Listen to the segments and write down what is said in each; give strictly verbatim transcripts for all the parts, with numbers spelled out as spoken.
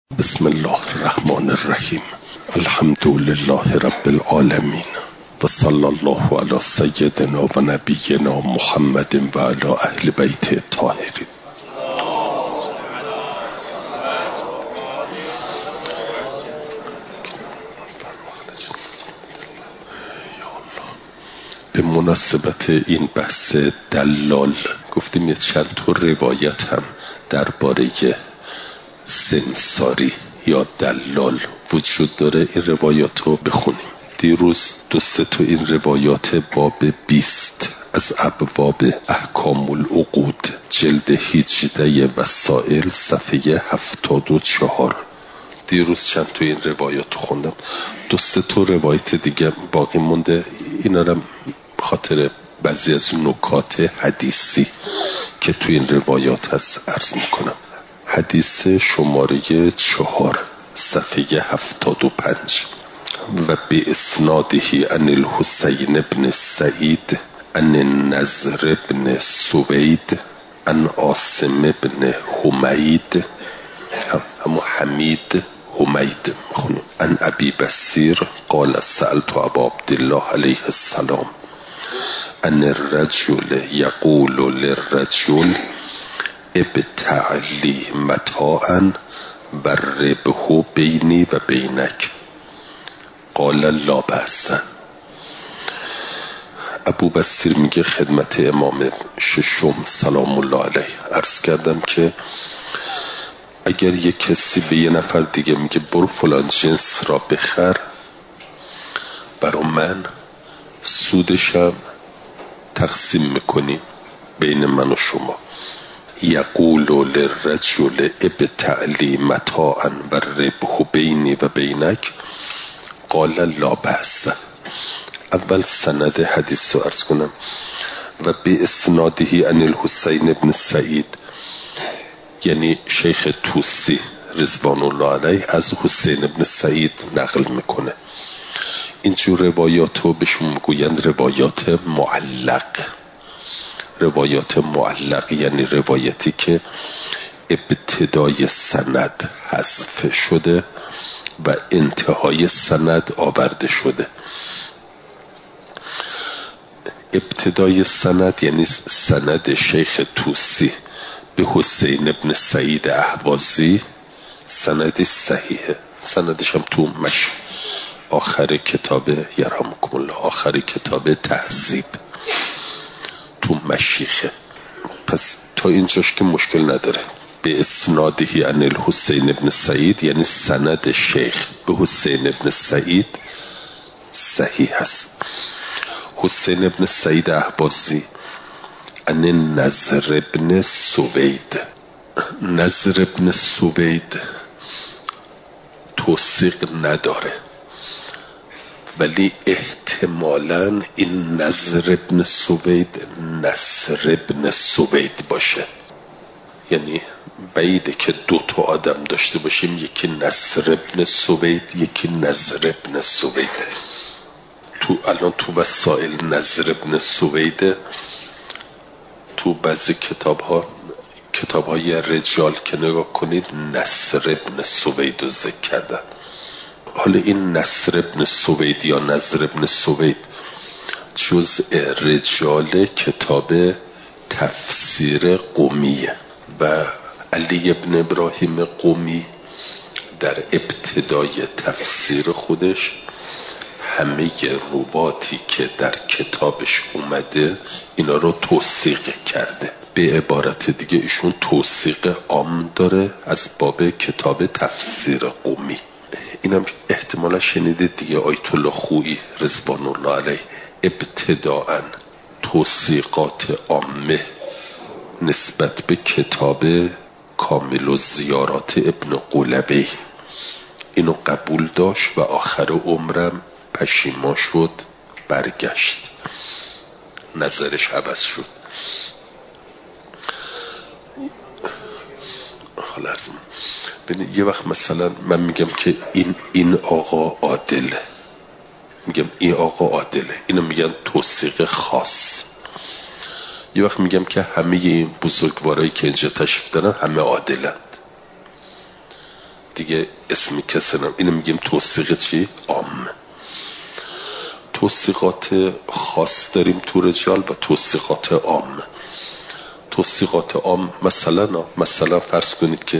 بسم الله الرحمن الرحیم. الحمد لله رب العالمین و صلی الله علی سیدنا و نبینا محمد و علی اهل بیت الطاهرین. به مناسبت این بحث دلال گفتیم یه چند تا روایت هم درباره سمساری یا دلال وجود داره. این روایات رو بخونیم. دیروز دو سه تا این روایات باب بیست از ابواب احکام العقود جلد هجده وسائل صفحه هفتاد و چهار. دیروز چند تا این روایات رو خوندم. دو سه تا روایت دیگه باقی مونده. اینا رو خاطر بعضی از نکات حدیثی که تو این روایات هست عرض میکنم. حدیث شماره چهار صفحه هفتاد و پنج: و به اسنادهی عن الحسین بن سعید عن النضر بن سوید عن عاصم بن حمید همو حمید حمید میخونیم عن ابی بصیر قال سألت ابا عبدالله علیه السلام ان الرجل یقول للرجل ابتع لی متاعا و ربحو بینی و بینک قال لا بأس. ابو بصیر میگه خدمت امام ششم سلام الله علیه عرض کردم که اگر یک کسی به یه نفر دیگه میگه برو فلان جنس را بخر، برا من سودشم تقسیم میکنی بین من و شما. یقول للرجل ابتع لی متاعا و ربحو بینی و بینک قال لا بأس. اول سند حدیث رو عرض کنم. و به اسنادهی عن الحسین بن سعید، یعنی شیخ توسی رضوان الله علیه از حسین بن سعید نقل میکنه. اینجور روایات رو بهشون میگویند روایات معلق. روایات معلق یعنی روایتی که ابتدای سند حذف شده و انتهای سند آورده شده. ابتدای سند یعنی سند شیخ توسی به حسین ابن سعید اهوازی سندی صحیحه. سندش هم تو مش آخر کتاب یرحمکم الله آخر کتاب تهذیب تو مشیخه. پس تا اینجاش که مشکل نداره. به اسنادهی عن الحسین ابن سعید یعنی سند شیخ به حسین ابن سعید صحیح هست. حسین ابن سعید اهوازی عن النضر ابن سوید. نضر ابن سوید توثیق نداره، ولی احتمالاً این نضر ابن سوید نصر ابن سوید باشه. یعنی بعیده که دو تا آدم داشته باشیم، یکی نصر ابن سوید یکی نضر ابن سوید. تو الان تو وسائل نضر ابن سوید تو بعضی کتاب ها کتاب های رجال که نگاه کنید نصر ابن سوید رو ذکر کردن. حالا این نصر ابن سوید یا نضر ابن سوید جزء رجال کتاب تفسیر قمیه و علی ابن ابراهیم قمی در ابتدای تفسیر خودش همه رواتی که در کتابش اومده اینا رو توثیق کرده. به عبارت دیگه ایشون توثیق عام داره از باب کتاب تفسیر قمی. اینم احتمالا شنیدید دیگه. آیت الله خویی رضوان الله علیه ابتداءً توثیقات عامه نسبت به کتاب کامل و زیارات ابن قلبی اینو قبول داشت و آخر عمرم پشیمان شد، برگشت، نظرش عوض شد. حالا ارزم ببین، یه وقت مثلا من میگم که این این آقا عادله، میگم این آقا عادله، اینو میگن توثیق خاص. یه وقت میگم که همه این بزرگوارایی که اینجا تشریف دارن همه عادلند. دیگه اسمی کسی نم. اینو میگیم توثیق چی؟ عام. توثیقات خاص داریم تو رجال و توثیقات عام. توثیقات عام مثلا مثلا فرض کنید که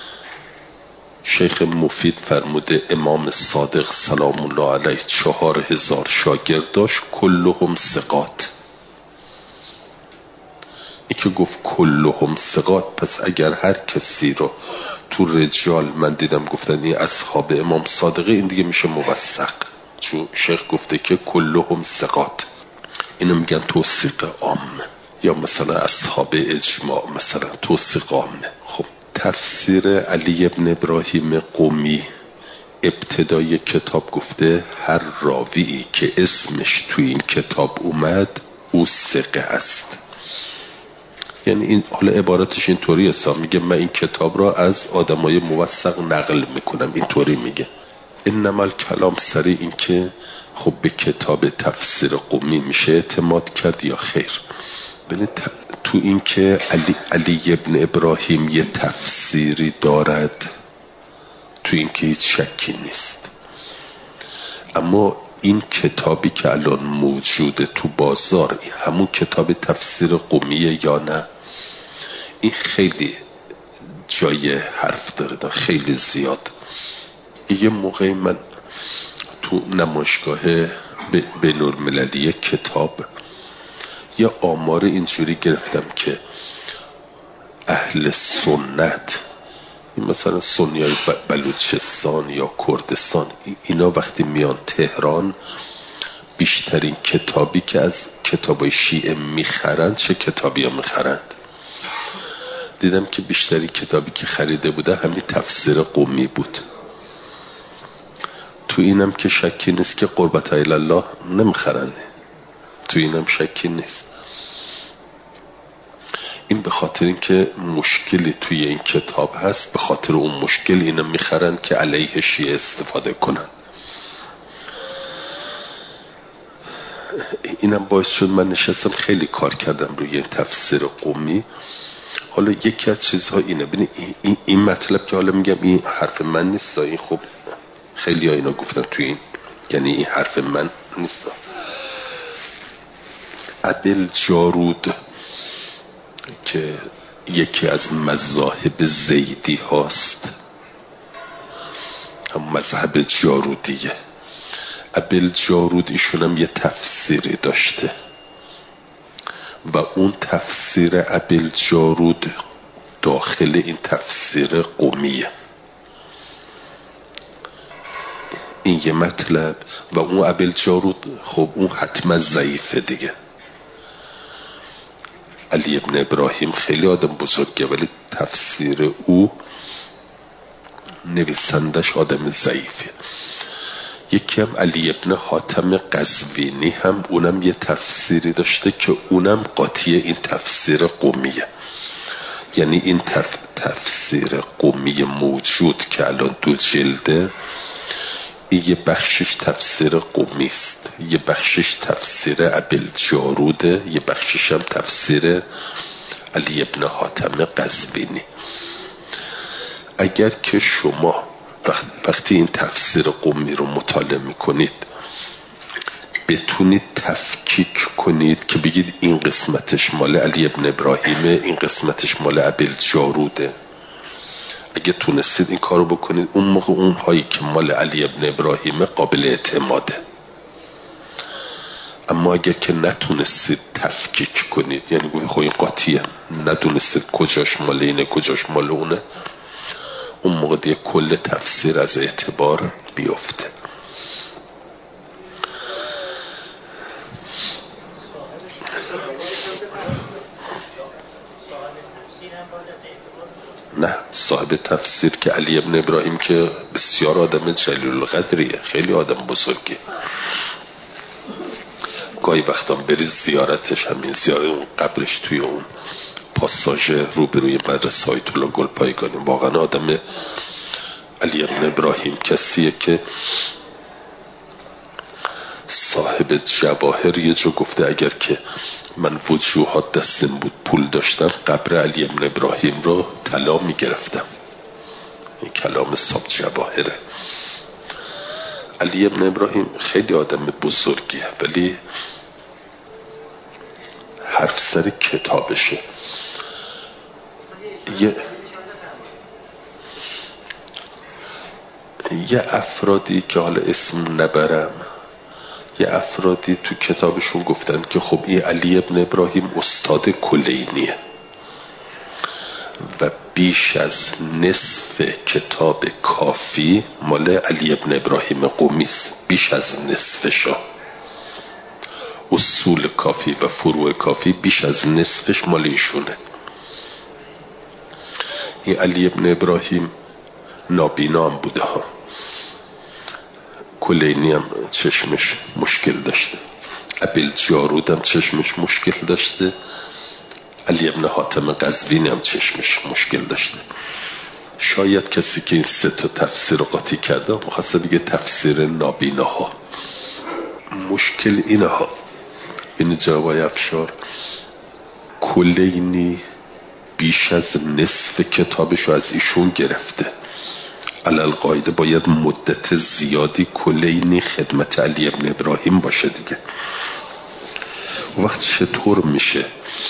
شیخ مفید فرموده امام صادق سلام الله علیه چهار هزار شاگرد داشت کلهم ثقات. این که گفت کلهم ثقات، پس اگر هر کسی رو تو رجال من دیدم گفتن این اصحاب امام صادقه، این دیگه میشه موثق، چون شیخ گفته که کلهم ثقات. اینو میگن توثیق عام. یا مثلا اصحاب اجماع مثلا توثیق عامه. خب تفسیر علی ابن ابراهیم قمی ابتدای کتاب گفته هر راوی که اسمش تو این کتاب اومد او ثقه است. یعنی این حالا عبارتش اینطوری است، میگه من این کتاب را از آدمای موثق نقل میکنم، اینطوری میگه. انما الکلام سری این که خب به کتاب تفسیر قمی میشه اعتماد کرد یا خیر. ببینید تو این که علی, علی ابن ابراهیم یه تفسیری دارد، تو این که هیچ شکی نیست. اما این کتابی که الان موجوده تو بازار این همون کتاب تفسیر قمیه یا نه؟ این خیلی جای حرف داره، خیلی زیاد. یه موقعی من تو نمایشگاه بین المللی کتاب یه آمار اینجوری گرفتم که اهل سنت، این مثلا سنیای بلوچستان یا کردستان، اینا وقتی میان تهران بیشترین کتابی که از کتابای شیعه میخرند چه کتابی ها میخرند؟ دیدم که بیشترین کتابی که خریده بوده همین تفسیر قمی بود. تو اینم که شکی نیست که قربت الله نمیخرند، تو اینم شکی نیست. این به خاطر اینکه مشکلی توی این کتاب هست، به خاطر اون مشکل اینو میخرن که علیه شیعه استفاده کنن. اینم باعث شد من نشستم خیلی کار کردم روی این تفسیر قمی. حالا یکی از چیزها اینه، ببینید این, این مطلب که حالا میگم این حرف من نیست، این خب خیلی ها اینا گفتن توی این، یعنی این حرف من نیست. ابل جارود که یکی از مذاهب زیدی هاست، هم مذهب جارودیه. ابل جارود ایشون هم یه تفسیری داشته و اون تفسیر ابل جارود داخل این تفسیر قمیه. این یه مطلب. و اون ابل جارود خب اون حتما ضعیفه دیگه. علی ابن ابراهیم خیلی آدم بزرگه ولی تفسیر او نویسندش آدم ضعیفه. یکی هم علی ابن حاتم قزوینی هم اونم یه تفسیری داشته که اونم قاطی این تفسیر قمیه. یعنی این تف... تفسیر قمی موجود که الان دو جلده، یه بخشش تفسیر قمی است، یه بخشش تفسیر ابل جاروده، یه بخشش هم تفسیر علی ابن حاتم قزوینی. اگر که شما وقتی این تفسیر قمی رو مطالعه میکنید بتونید تفکیک کنید که بگید این قسمتش مال علی ابن ابراهیمه، این قسمتش مال ابل جاروده، اگه تونستید این کارو بکنید، اون موقع اون هایی که مال علی ابن ابراهیم قابل اعتماده. اما اگر که نتونستید تفکیک کنید، یعنی گوید خب این قاطیه، ندونستید کجاش مال اینه کجاش مال اونه، اون موقع دیگه کل تفسیر از اعتبار بیفته. نه، صاحب تفسیر که علی ابن ابراهیم که بسیار آدم جلیل القدریه، خیلی آدم بزرگی. گاهی وقتا بری زیارتش، همین زیارت اون قبرش توی اون پاساژ روبروی مدرسه آیت الله گلپایگانی، واقعا آدم علی ابن ابراهیم کسیه که صاحب جواهر یه جو گفته اگر که من وجوهات دستم بود پول داشتم قبر علی ابن ابراهیم رو طلا می گرفتم. این کلام صاحب جواهره. علی ابن ابراهیم خیلی آدم بزرگیه ولی حرف سر کتابشه. یه یه افرادی که حالا اسم نبرم، یه افرادی تو کتابشون گفتن که خب این علی ابن ابراهیم استاد کلینیه و بیش از نصف کتاب کافی مال علی ابن ابراهیم قمی است. بیش از نصفشا اصول کافی و فروع کافی بیش از نصفش مال ایشونه. این علی ابن ابراهیم نابینا هم بوده ها، کلینی هم چشمش مشکل داشته، ابیل جارود هم چشمش مشکل داشته، علی ابن حاتم قزوینی هم چشمش مشکل داشته. شاید کسی که این سه تا تفسیر قاطی کرده مخصوصا بگه تفسیر نابیناها. مشکل اینه ها، این جوابای افشار کلینی بیش از نصف کتابشو از ایشون گرفته. علل قاعده باید مدت زیادی کلینی خدمت علی ابن ابراهیم باشه دیگه. وقت چطور میشه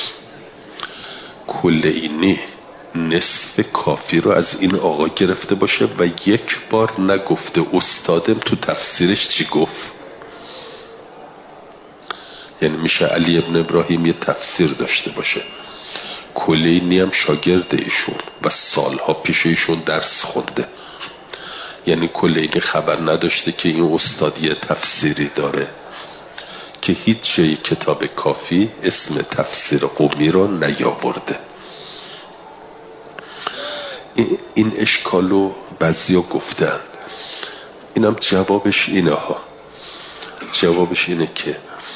کلینی نصف کافی رو از این آقا گرفته باشه و یک بار نگفته استادم تو تفسیرش چی گفت؟ یعنی میشه علی ابن ابراهیم یه تفسیر داشته باشه، کلینی هم شاگرد ایشون و سالها پیش ایشون درس خونده، یعنی کلینی خبر نداشته که این استاد یه تفسیری داره که هیچ جای کتاب کافی اسم تفسیر قمی رو نیاورده. این اشکالو بعضیا گفتن. اینم جوابش اینه ها، جوابش اینه که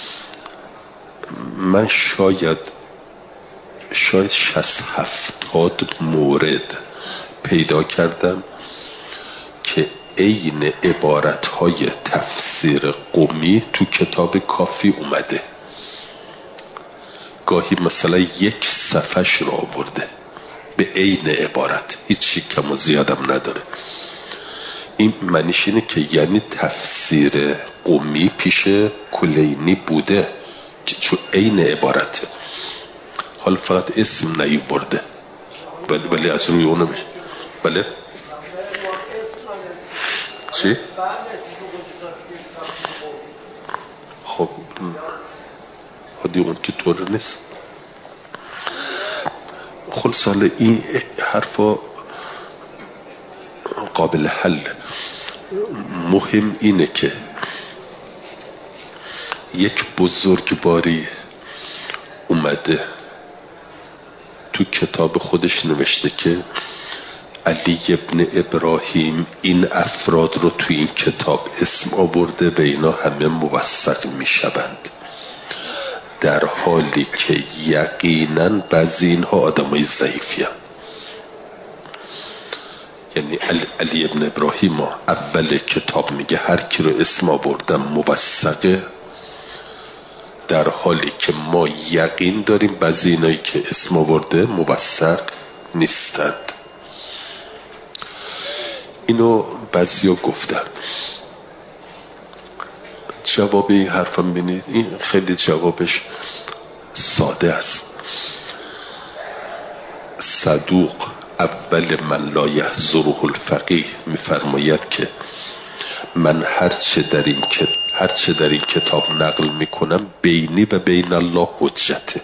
من شاید شاید شصت هفتاد مورد پیدا کردم که عین عبارتهای تفسیر قمی تو کتاب کافی اومده. گاهی مثلا یک صفحش رو آورده به عین عبارت، هیچی کم و زیادم نداره. این معنیش اینه که یعنی تفسیر قمی پیش کلینی بوده که چون عین عبارته، حالا فقط اسم نیاورده ولی ولی از روی اونو میشه. بله چی؟ خب خودی اون که طور نیست. خلاص حالا این حرفا قابل حل. مهم اینه که یک بزرگواری اومده تو کتاب خودش نوشته که علی ابن ابراهیم این افراد رو تو این کتاب اسم آورده و اینا همه موثق میشوند، در حالی که یقینا بعضی اینها آدمای ضعیفی هستند. یعنی علی ابن ابراهیم اول کتاب میگه هر کی رو اسم آوردم موثقه، در حالی که ما یقین داریم بعضی اینایی که اسم آورده موثق نیستند. اینو بعضیا گفتن. جواب این حرفم بینید این خیلی جوابش ساده است. صدوق اول من لا یحضره الفقیه میفرماید که من هرچه در این که هرچه در این کتاب نقل میکنم بینی و بین الله حجته،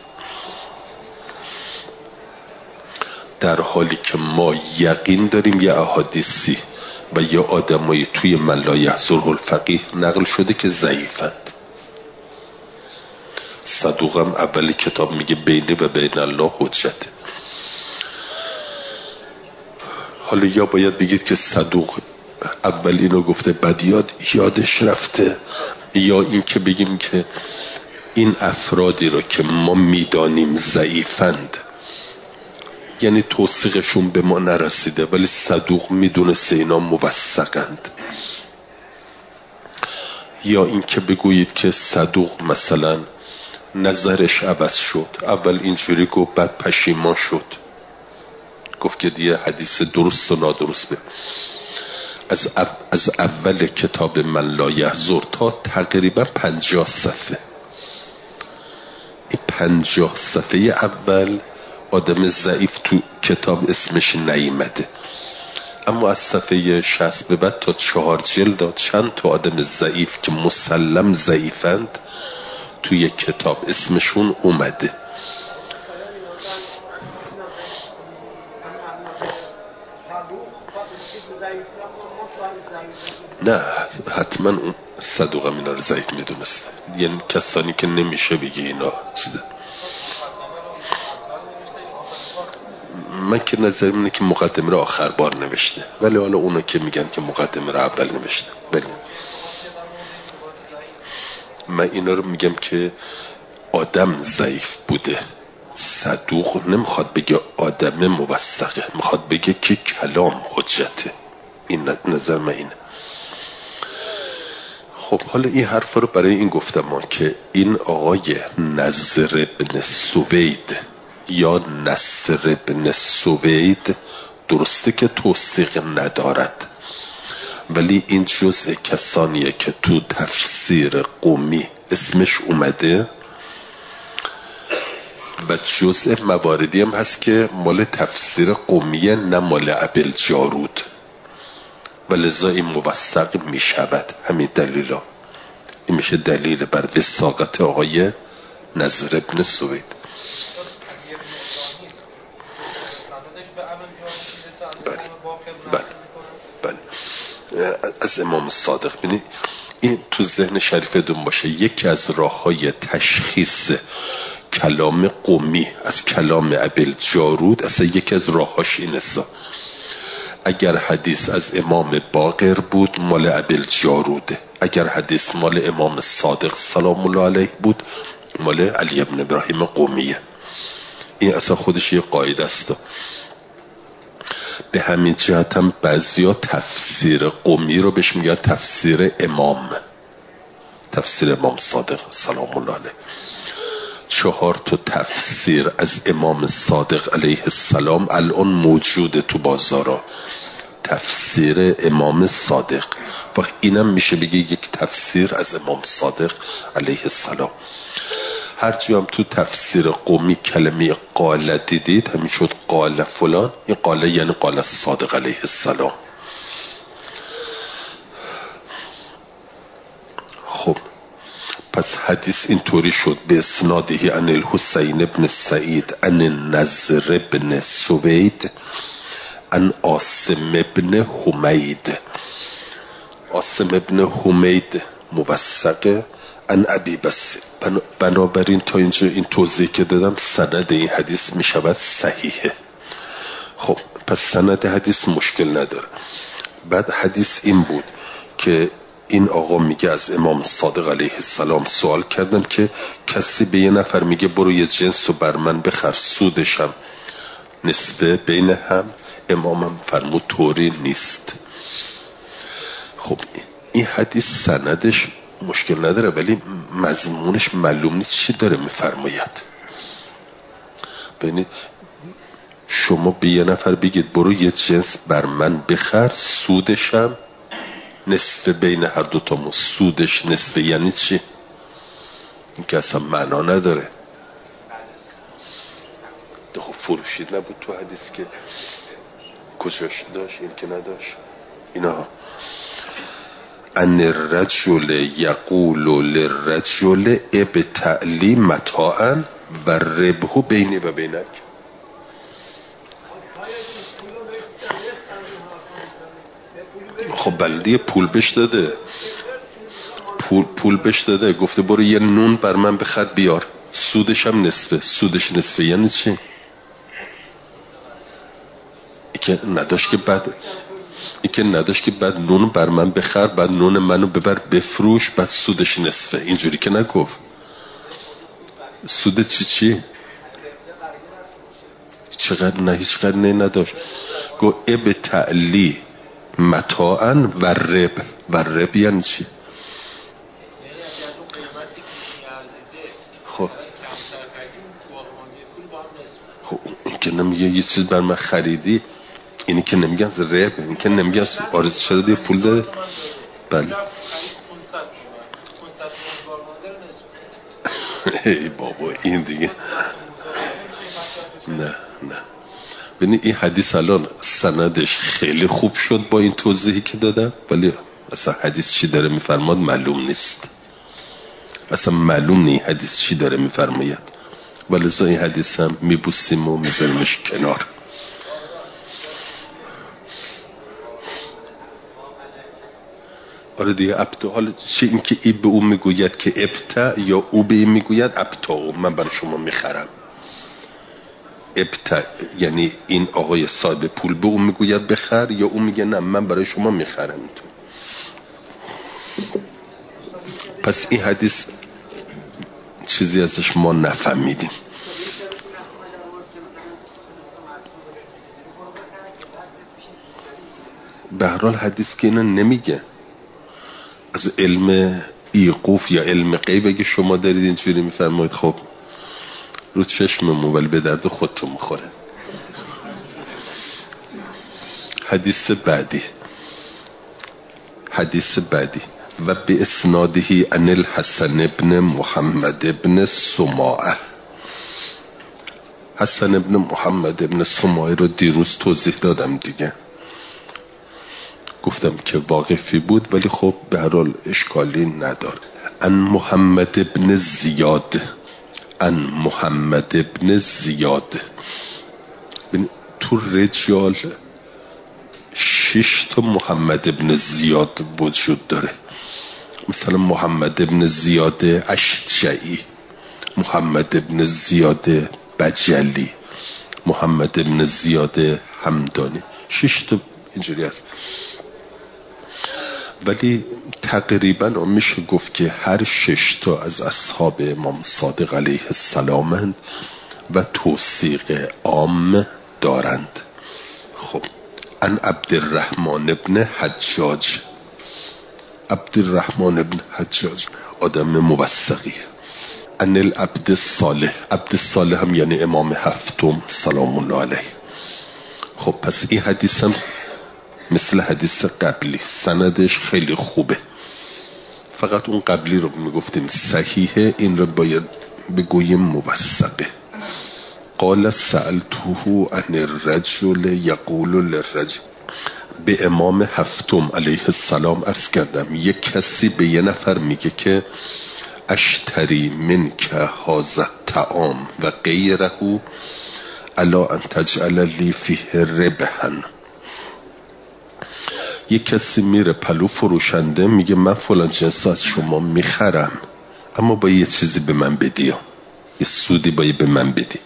در حالی که ما یقین داریم یه احادیثی و یه آدمایی توی من لا یحضره الفقیه نقل شده که ضعیفند. صدوقم اول کتاب میگه بینی و بین الله حجته. حالا یا باید بگید که صدوق اول اینو گفته بعد یاد یادش رفته، یا این که بگیم که این افرادی رو که ما میدانیم ضعیفند یعنی توثیقشون به ما نرسیده ولی صدوق میدونسته اینا موثقند، یا این که بگویید که صدوق مثلا نظرش عوض شد، اول اینجوری گفت بعد پشیمان شد، گفت که دیگه حدیث درست و نادرست به از, او از اول کتاب من لا یحضر تا تقریبا پنجاه صفحه. این پنجاه صفحه اول آدم ضعیف تو کتاب اسمش نیامده، اما از صفحه شصت به بعد تا چهار جلد چند تا آدم ضعیف که مسلم ضعیفند توی کتاب اسمشون اومده. نه حتما اون صدوق هم اینا رو ضعیف میدونست، یعنی کسانی که نمیشه بگی اینا چیزه. من که نظرم اینه که مقدمه رو آخر بار نوشته، ولی حالا اونا که میگن که مقدمه رو اول نوشته. ولی من اینا رو میگم که آدم ضعیف بوده. صدوق نمیخواد بگه آدم موثقه، میخواد بگه که کلام حجته. این نظر من اینه. خب حالا این حرف رو برای این گفتم ما که این آقای نضر بن سوید یا نصر بن سوید درسته که توثیق ندارد، ولی این جزء کسانیه که تو تفسیر قومی اسمش اومده و جزء مواردی هم هست که مال تفسیر قومیه نه مال ابل جارود، و لذا این موثق می شود. همین دلیل ها این میشه دلیل بر وثاقت آقای نضر بن سوید. بله بله بله از امام صادق. بینید این تو ذهن شریفتون باشه، یکی از راه های تشخیص کلام قومی از کلام ابل جارود اصلا یکی از راهاش این است. اگر حدیث از امام باقر بود مال ابل جاروده، اگر حدیث مال امام صادق سلام الله علیه بود مال علی ابن ابراهیم قومیه. این اصلا خودش یه قاعده است. به همین جهت هم بعضیا تفسیر قومی رو بهش میگن تفسیر امام، تفسیر امام صادق سلام الله علیه. چهار تا تفسیر از امام صادق علیه السلام الان موجوده تو بازارا، تفسیر امام صادق، و اینم میشه بگی یک تفسیر از امام صادق علیه السلام. هر جا هم تو تفسیر قومی کلمه قال دیدید همین شد قال فلان، این قال یعنی قال صادق علیه السلام. خب پس حدیث اینطوری شد به اسناده عن الحسین ابن سعید عن نضر بن سوید عن عاصم ابن حمید. عاصم ابن حمید موثقه عن ابی بصیر. بنابراین تا اینجا این توضیح که دادم سند این حدیث می شود صحیحه. خب پس سند حدیث مشکل نداره. بعد حدیث این بود که این آقا میگه از امام صادق علیه السلام سوال کردم که کسی به یه نفر میگه برو یه جنس رو بر من بخر سودشم نسبه بین هم، امامم فرمود طوری نیست. خب این حدیث سندش مشکل نداره ولی مضمونش معلوم نیست چی داره میفرماید. ببینید شما به یه نفر بگید برو یه جنس بر من بخر سودشم نصف بین هر دوتامون، سودش نصف یعنی چی؟ این که اصلا معنا نداره. خب فروشی نبود تو حدیث که کجاش داشت این که نداشت اینا. ان الرجل یقول للرجل ابتعلی متاعا و ربح بینی و بینک. خب بلدیه پول بش داده، پول پول بش داده، گفته برو یه نون بر من بخر بیار سودش هم نصفه. سودش نصفه یعنی چی؟ ای که نداشت که بعد ای که نداشت که بعد نون بر من بخر بعد نون منو ببر بفروش بعد سودش نصفه. اینجوری که نگفت. سود چی چی؟ چقدر نه هیچ قدر نه نداشت. گو اب تعلی متاعا و رب. و رب یعنی چی؟ خب خب که نمیگه یه چیز بر من خریدی، اینی که نمیگن رب، اینی که نمیگن آره چرا دیگه پول داده. بله ای بابا این دیگه نه نه. ببینید این حدیث الان سندش خیلی خوب شد با این توضیحی که دادم، ولی اصلا حدیث چی داره میفرماد معلوم نیست، اصلا معلوم نیست حدیث چی داره میفرماید، ولی این حدیث هم میبوسیم و میذاریمش کنار. آره دیگه ابتا، حالا چه این که ای به او میگوید که ابتا یا او به این میگوید ابتا من برای شما میخرم. ابتا یعنی این آقای صاحب پول به او میگوید بخر، یا او میگه نه من برای شما میخرم. پس این حدیث چیزی ازش ما نفهمیدیم. به هر حال حدیث که اینو نمیگه، از علم ایقوف یا علم غیب اگه شما دارید اینجوری میفرمایید خب رو چشممون، ولی به درد خودتون میخوره. حدیث بعدی حدیث بعدی و به اسنادهی عن الحسن ابن محمد ابن سماعه. حسن ابن محمد ابن سماعه رو دیروز توضیح دادم دیگه، گفتم که واقفی بود ولی خب به هر حال اشکالی نداره. ان محمد ابن زیاد، ان محمد ابن زیاد. تو رجال شش تا محمد ابن زیاد وجود داره، مثلا محمد ابن زیاد اشجعی، محمد ابن زیاد بجلی، محمد ابن زیاد همدانی، شش تا اینجوری هست. ولی تقریبا میشه گفت که هر شش تا از اصحاب امام صادق علیه السلام هند و توثیق عام دارند. خب ان عبدالرحمن ابن حجاج. عبدالرحمن ابن حجاج آدم موثقیه. ان العبد الصالح، عبد الصالح هم یعنی امام هفتم سلام الله علیه. خب پس این حدیث هم مثل حدیث قبلی سندش خیلی خوبه، فقط اون قبلی رو میگفتیم صحیحه، این رو باید بگوییم موثقه. قال سألته عن الرجل یقول للرجل، به امام هفتم علیه السلام عرض کردم یک کسی به یه نفر میگه که اشتری من که هذا الطعام و غیره الا ان تجعل لی فیه ربحا. یک کسی میره پلو فروشنده میگه من فلان جنس از شما میخرم اما با یه چیزی به من بدی، یه سودی باید به من بدی.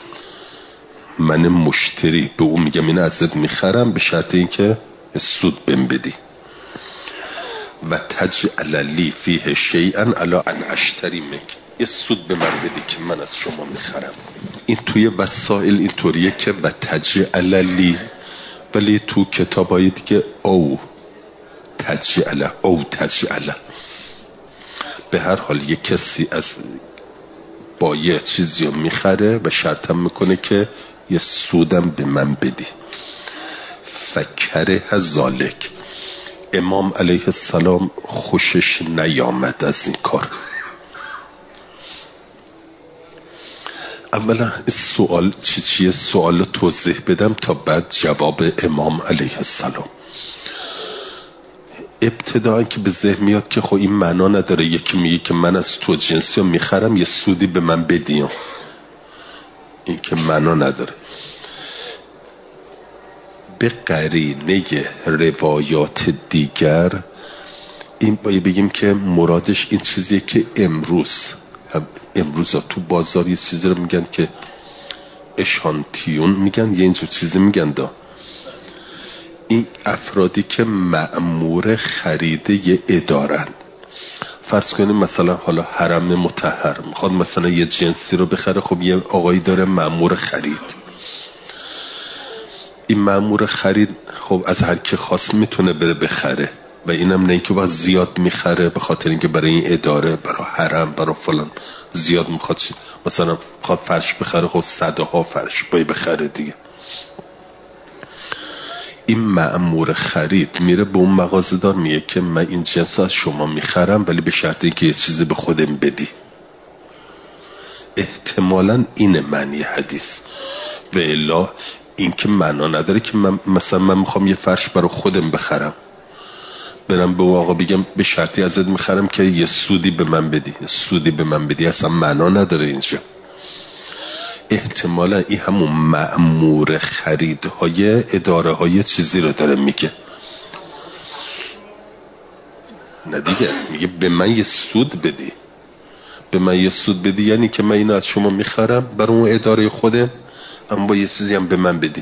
من مشتری به اون میگم این ازت میخرم به شرط اینکه سود بهم بدی. و تجعل لی فیه شیئا الا ان اشتری منک، یه سود به من بدی که من از شما میخرم. این توی وسائل اینطوریه که و تجعل لی، ولی تو کتاب های دیگه او تجعل او تجعل. به هر حال یک کسی از با یه چیزی رو میخره و شرطم میکنه که یه سودم به من بدی. فکره ذالک، امام علیه السلام خوشش نیامد از این کار. اولا سوال چی چیه؟ سوال توضیح بدم تا بعد جواب امام علیه السلام. ابتداً که به ذهن میاد که خب این معنا نداره یکی میگه که من از تو جنسی رو میخرم یه سودی به من بدیم، این که معنا نداره. به قرینه روایات دیگر این باید بگیم که مرادش این چیزیه که امروز امروز تو بازار یه چیزی رو میگن که اشانتیون میگن، یه اینجور چیزی میگن دا. این افرادی که مأمور خرید یه ادارند، فرض کنیم مثلا حالا حرم مطهر میخواد مثلا یه جنسی رو بخره، خب یه آقایی داره مأمور خرید. این مأمور خرید خب از هر کی خواست میتونه بره بخره، و اینم نه اینکه باید زیاد میخره به خاطر اینکه برای این اداره، برای حرم، برای فلان زیاد میخواد، مثلا میخواد فرش بخره، خب صدها فرش باید بخره دیگه. این مأمور خرید میره به اون مغازه‌دار میگه که من این جنس از شما میخرم ولی به شرط اینکه یه چیزی به خودم بدی. احتمالاً این معنی حدیث، و الا این که معنا نداره که من مثلا من میخوام یه فرش برای خودم بخرم، برم به اون آقا بگم به شرطی ازت میخرم که یه سودی به من بدی. سودی به من بدی اصلا معنا نداره اینجا. احتمالا این همون مأمور خریدهای اداره های چیزی رو داره میگه. نه دیگه، میگه به من یه سود بدی. به من یه سود بدی یعنی که من اینو از شما میخرم برای اون اداره خودم، اما با یه چیزی هم به من بدی.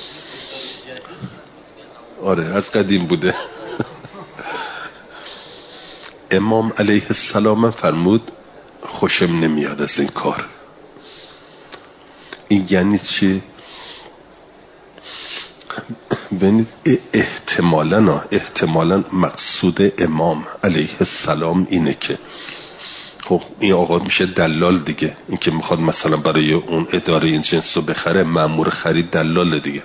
آره از قدیم بوده. امام علیه السلام فرمود خوشم نمیاد از این کار. این یعنی چی؟ ببینید احتمالاً احتمالاً مقصود امام علیه السلام اینه که خب این آقا میشه دلال دیگه، این که میخواد مثلا برای اون اداره این جنس رو بخره، مأمور خرید دلال دیگه.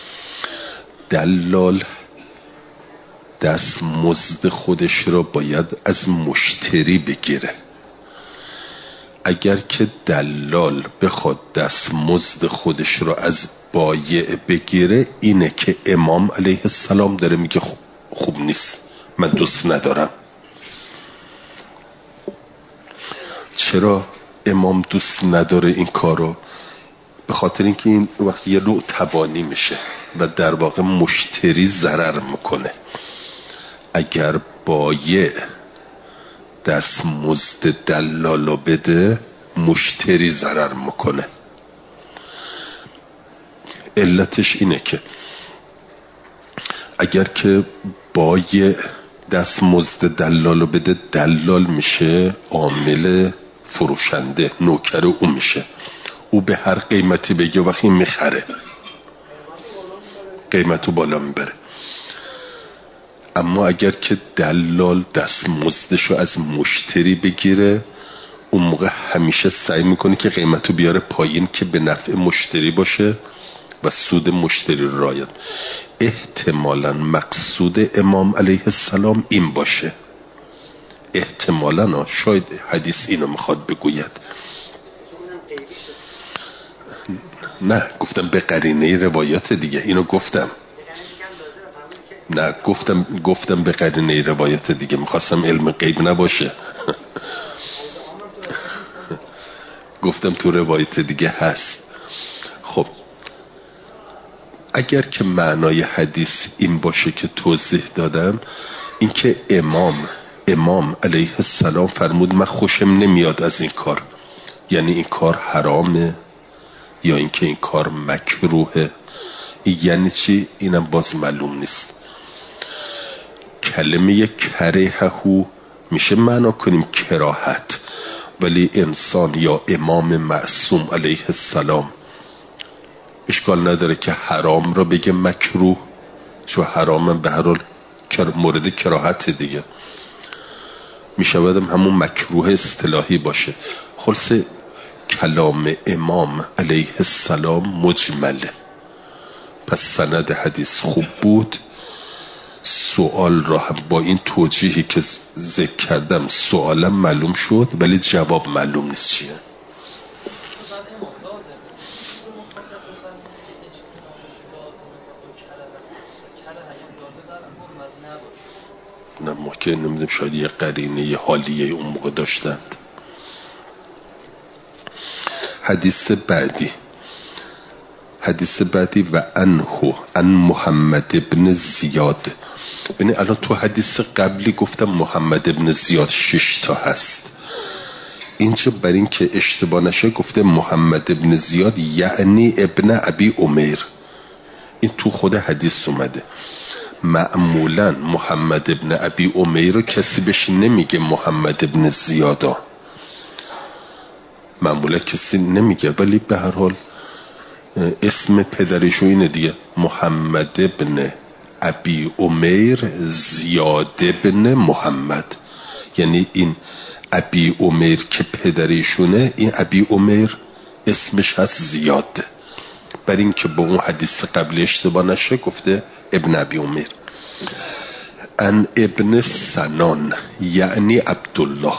دلال دست مزد خودش رو باید از مشتری بگیره. اگر که دلال بخواد دست مزد خودش رو از بایع بگیره، اینه که امام علیه السلام داره میگه خوب نیست، من دوست ندارم. چرا امام دوست نداره این کارو؟ به خاطر اینکه این وقتی یه نوع تبانی میشه و در واقع مشتری ضرر میکنه. اگر بایع دست مزد دلالو بده، مشتری ضرر میکنه. علتش اینه که اگر که بایع دست مزد دلالو بده، دلال میشه عامل فروشنده، نوکر او میشه. او به هر قیمتی بگه وقتی میخره، قیمتو بالا میبره. اما اگر که دلال دست مزدشو از مشتری بگیره، اون موقع همیشه سعی میکنه که قیمتو بیاره پایین که به نفع مشتری باشه و سود مشتری رو رعایت. احتمالاً مقصود امام علیه السلام این باشه. احتمالاً، شاید حدیث اینو میخواد بگوید. نه گفتم به قرینه روایات دیگه، اینو گفتم. نه گفتم گفتم به قرینه روایات دیگه، میخواستم علم غیب نباشه. گفتم تو روایت دیگه هست. خب اگر که معنای حدیث این باشه که توضیح دادم، این که امام امام علیه السلام فرمود من خوشم نمیاد از این کار، یعنی این کار حرامه یا اینکه این کار مکروهه. یعنی چی؟ اینم باز معلوم نیست. کلمه کرههو میشه معنا کنیم کراهت، ولی انسان یا امام معصوم علیه السلام اشکال نداره که حرام را بگه مکروه، چون حرام به هر حال مورد کراهت دیگه میشودم همون مکروه اصطلاحی باشه. خلاص کلام امام علیه السلام مجمله. پس سند حدیث خوب بود. سوال را هم با این توجیهی که ذکر کردم سوالم معلوم شد، ولی جواب معلوم نیست چیه. نه ممکن نمیدونم، شاید یه قرینه یه حالیه اون موقع داشتند. حدیث بعدی حدیث بعدی و انهو ان محمد ابن زیاد. ببین الان تو حدیث قبلی گفتم محمد ابن زیاد شش تا هست، اینجا بر این که اشتباه نشه گفته محمد ابن زیاد یعنی ابن ابی عمیر. این تو خود حدیث اومده. معمولا محمد ابن ابی عمیر رو کسی بهش نمیگه محمد ابن زیادا، معمولا کسی نمیگه، ولی به هر حال اسم پدرشو اینه دیگه، محمد ابن ابی عمیر زیاد ابن محمد، یعنی این ابی عمیر که پدریشونه، این ابی عمیر اسمش هست زیاد، بر این که با اون حدیث قبلی اشتباه نشه گفته ابن ابی عمیر. ان ابن سنان یعنی عبدالله.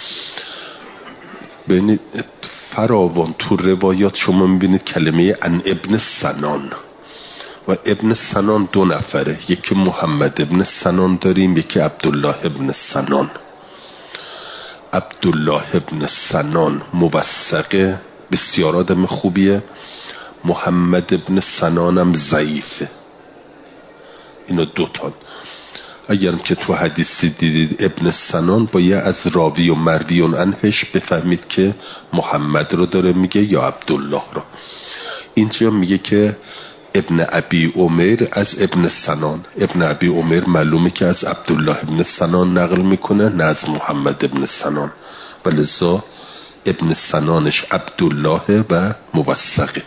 ببینید فراوان تو روایات شما میبینید کلمه ان ابن سنان، و ابن سنان دو نفره، یکی محمد ابن سنان داریم، یکی عبدالله ابن سنان. عبدالله ابن سنان موثقه، بسیار آدم خوبیه. محمد ابن سنان هم ضعیفه. اینا دوتان. اگرم که تو حدیثی دیدید ابن سنان، باید از راوی و مروی عنهش بفهمید که محمد رو داره میگه یا عبدالله رو. اینجا میگه که ابن ابی عمیر از ابن سنان. ابن ابی عمیر معلومه که از عبدالله ابن سنان نقل میکنه، نه از محمد ابن سنان، و لذا ابن سنانش عبدالله و موثقه.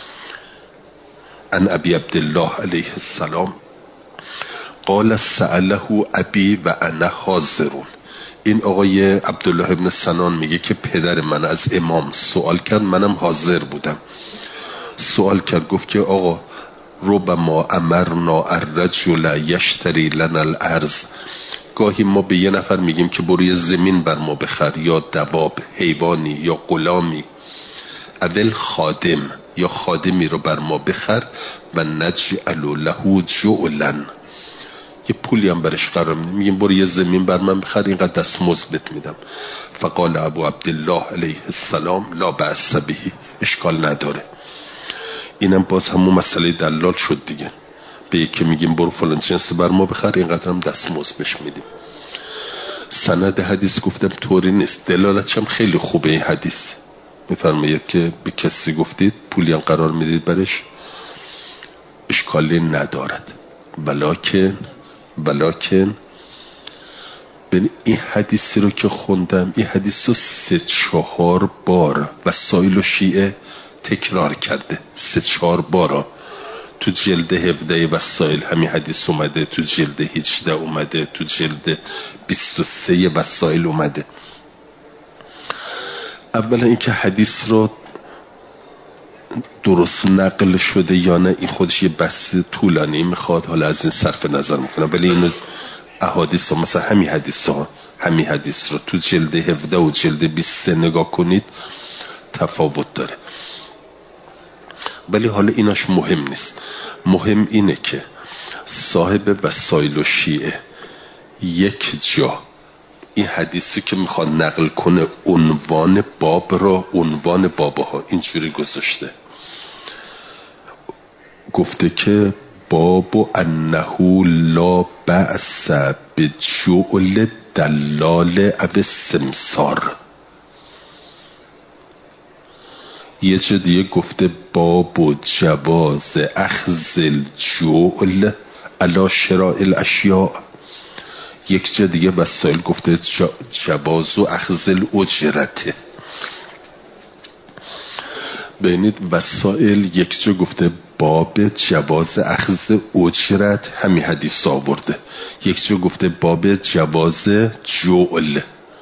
ان ابی عبدالله علیه السلام قال سأله ابی و انا حاضرون. این آقای عبدالله ابن سنان میگه که پدر من از امام سوال کرد، منم حاضر بودم. سوال کرد، گفت که آقا ربما امرنا الرجل یشتری لنا الارض، گاهی ما به یه نفر میگیم که بروی زمین بر ما بخر، یا دواب، حیوانی یا غلامی، اول خادم یا خادمی رو بر ما بخر، و نجعل له جعلا، یه پولی هم برش قرار میدیم، میگیم برو یه زمین بر من بخر، اینقدر دستمزد بهت میدم. فقال ابو عبدالله علیه السلام لا بأس به، اشکال نداره. اینم باز همون مسئله دلال شد دیگه، به یکی میگیم برو فلان جنس بر ما بخر، اینقدر هم دستمزد بهش میدیم. سند حدیث گفتم طوری نیست، دلالتش هم خیلی خوبه. این حدیث میفرماید که به کسی گفتید پولی هم قرار میدید برش، اشکالی ندارد. بلکن بلکن ببین این حدیثی رو که خوندم، این حدیث رو سه چهار بار وسایل و شیعه تکرار کرده، سه چهار بارا. تو جلد هفده وسایل همین حدیث اومده، تو جلد هجده اومده، تو جلد بیست و سه وسایل اومده. اولا اینکه حدیث رو درست نقل شده یا نه، این خودش یه بحث طولانی میخواد، حالا از این صرف نظر میکنم. ولی اینو احادیث ها، مثلا همین حدیث ها، همین حدیث رو تو جلد هفده و جلد بیست و سه نگاه کنید، تفاوت داره. ولی حالا ایناش مهم نیست. مهم اینه که صاحب وسایل و شیعه یک جا این حدیثی که میخواد نقل کنه، عنوان باب را، عنوان بابها اینجوری گذاشته، گفته که باب انه لا بأس بجعل دلال او سمسار. یه جا دیگه گفته باب و جواز اخذ الجعل علی شراء الاشیاء. یک جا دیگه وسائل گفته جواز و اخذ الاجرته. ببینید وسائل یک جا گفته باب جواز اخذ اجرت، همین حدیث آورده. یک جا گفته باب جواز جعل.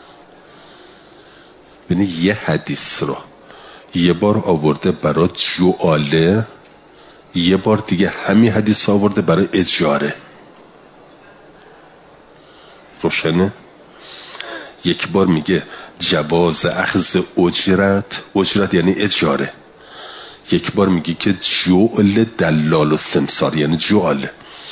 ببینید یه حدیث رو یه بار آورده برای جعاله، یه بار دیگه همین حدیث آورده برای اجاره. روشنه؟ یک بار میگه جواز اخذ اجرت، اجرت یعنی اجاره. یک بار میگه که جعل دلال و سمسار یعنی جعاله.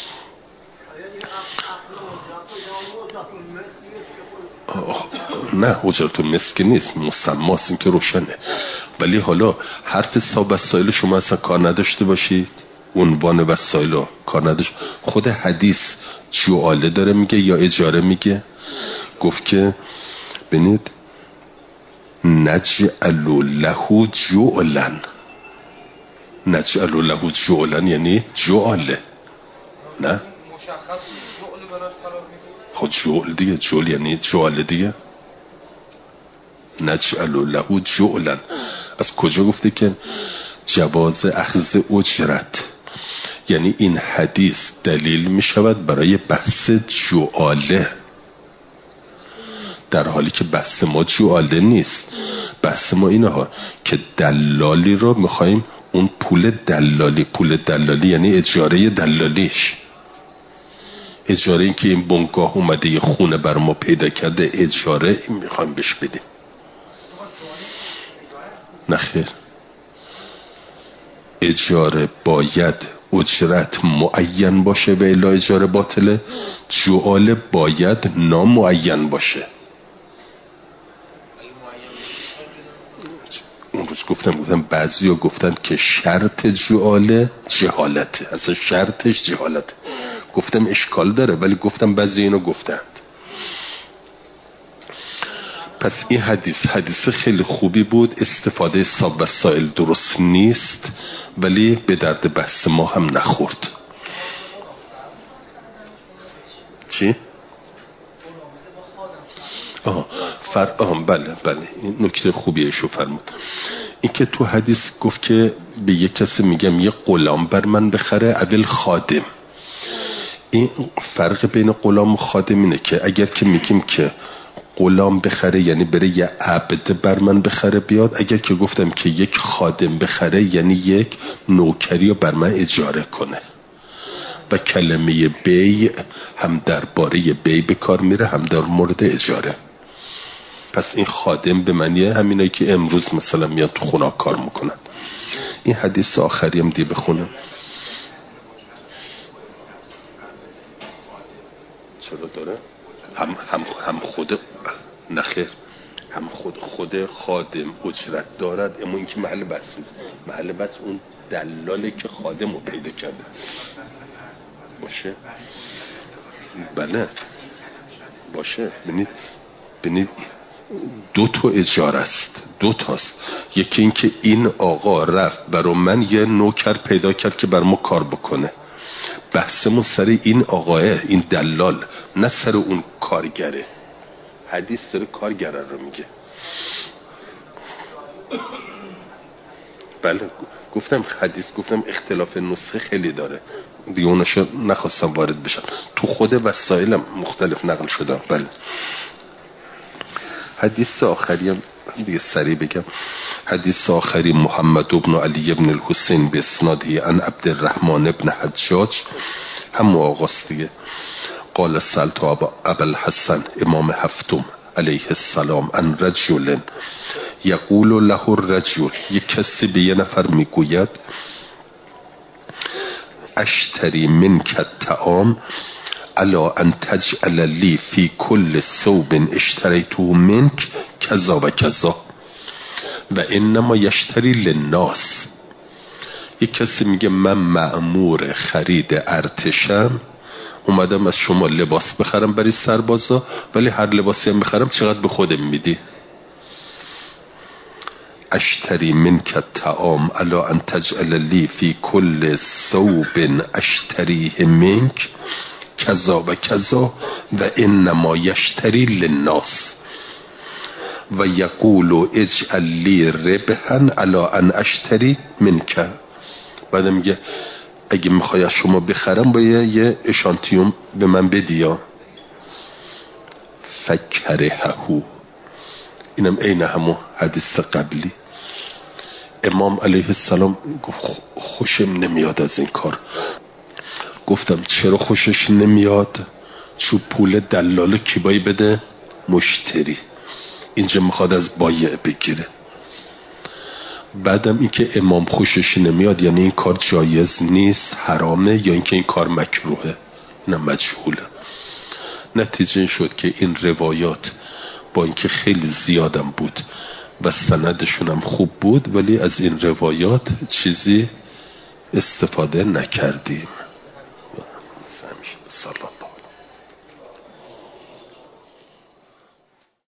نه اجرت مسک نیست، مسماست، این که روشنه. ولی حالا حرف صاحب وسایل شما اصلا کار نداشته باشید، عنوان وسایل رو کار نداشت، خود حدیث جعاله داره میگه یا اجاره میگه. گفت که ببینید نجعل له جعلا، نجعل له جعلا یعنی جعاله، نه خود جعل دیگه، جعل یعنی جعاله دیگه. نجعل له جعلا از کجا گفته که جواز اخذ اجرت، یعنی این حدیث دلیل می شود برای بحث جعاله، در حالی که بحث ما جعاله نیست. بحث ما اینه ها که دلالی رو میخواییم اون پول دلالی، پول دلالی یعنی اجاره دلالیش، اجاره این که این بنگاه اومده یه خونه بر ما پیدا کرده، اجاره این میخوایم بهش بدیم. نخیر، اجاره باید اجرت معین باشه و الا اجاره باطله. جعاله باید نامعین باشه. اون روز گفتم گفتم بعضی ها گفتن که شرط جعاله جهالته، اصلا شرطش جهالته. گفتم اشکال داره، ولی گفتم بعضی اینو گفتند. پس این حدیث حدیث خیلی خوبی بود. استفاده ساب و سائل درست نیست، ولی به درد بحث ما هم نخورد. چی؟ آه فر... آه بله بله این نکته خوبیشو فرمود. این که تو حدیث گفت که به یک کسی میگم یه غلام بر من بخره اول خادم. این فرق بین غلام و خادم اینه که اگر که میگیم که غلام بخره یعنی بره یه عبد بر من بخره بیاد، اگر که گفتم که یک خادم بخره یعنی یک نوکری رو بر من اجاره کنه. و کلمه بیع هم درباره بیع به کار میره، هم در مورد اجاره. پس این خادم به معنیه همینایی که امروز مثلا میان تو خونه کار میکنن. این حدیث آخری هم دی بخونم. چرا داره؟ هم هم هم خود نخیر هم خود خود خادم اجرت دارد، اما این که محل بحث نیست. محل بحث اون دلاله که خادم رو پیدا کرده باشه. بله باشه. ببینید ببینید دو تا اجاره است، دو تاست. یکی این که این آقا رفت برای من یه نوکر پیدا کرد که بر ما کار بکنه. بحثمون سر این آقاه، این دلال، نه سر اون کارگره. حدیث داره کارگره رو میگه. بله گفتم حدیث، گفتم اختلاف نسخه خیلی داره دیگه، اوناشو نخواستم وارد بشن. تو خود وسایلم مختلف نقل شدن. بله حدیث آخری هم دیگه سریع بگم. حدیث آخری محمد بن علی بن الحسین به اسنادی عن عبد الرحمن بن حجاج، هم آغاز دیگه. قال سألت ابا الحسن امام هفتم علیه السلام عن رجل یقول له الرجل، یک کسی به یه نفر میگوید اشتری منک الطعام الا ان تجعل لی فی کل ثوب اشتریته منک کذا و کذا و انما یشتری للناس. یک کسی میگه من مأمور خرید ارتشم، اومدم از شما لباس بخرم برای سربازا، ولی هر لباسی هم بخرم چقدر به خودم میدی؟ اشتری منک الطعام الا ان تجعل لی فی کل ثوب اشتریه منک کذا و کذا و انما یشتری للناس و یقول اجعل لی ربحا الا ان اشتری منک. بعد میگه اگه میخوای از شما بخرم باید یه اشانتیوم به من بدیا. فکرههو. اینم عین همون حدیث قبلی. امام علیه السلام گفت خوشم نمیاد از این کار. گفتم چرا خوشش نمیاد؟ چون پول دلال کی باید بده؟ مشتری. اینجا میخواد از بایع بگیره. بعدم این که امام خوشش نمیاد یعنی این کار جایز نیست، حرامه، یا اینکه این کار مکروهه؟ اینم مجهوله. نتیجه این شد که این روایات با اینکه خیلی زیادم بود و سندشون هم خوب بود، ولی از این روایات چیزی استفاده نکردیم. سلام.